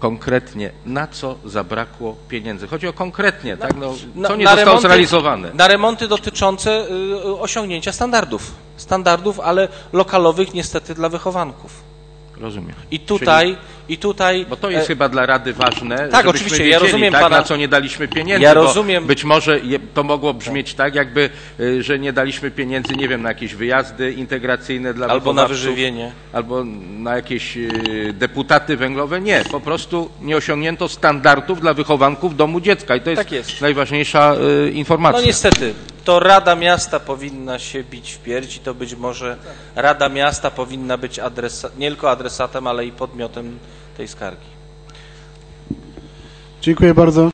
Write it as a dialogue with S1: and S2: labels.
S1: konkretnie, na co zabrakło pieniędzy. Chodzi o konkretnie, tak? Co nie zostało zrealizowane.
S2: Na remonty dotyczące osiągnięcia standardów, ale lokalowych niestety dla wychowanków.
S1: Rozumiem.
S2: I tutaj...
S1: Bo to jest chyba dla Rady ważne,
S2: tak, oczywiście,
S1: wiedzieli,
S2: ja rozumiem
S1: tak,
S2: pana,
S1: na co nie daliśmy pieniędzy,
S2: ja rozumiem,
S1: być może to mogło brzmieć tak, jakby, że nie daliśmy pieniędzy, nie wiem, na jakieś wyjazdy integracyjne dla
S2: albo na wyżywienie.
S1: Albo na jakieś deputaty węglowe. Nie, po prostu nie osiągnięto standardów dla wychowanków domu dziecka i to jest najważniejsza informacja.
S2: No niestety, to Rada Miasta powinna się bić w pierś i to być może Rada Miasta powinna być nie tylko adresatem, ale i podmiotem tej skargi.
S3: Dziękuję bardzo.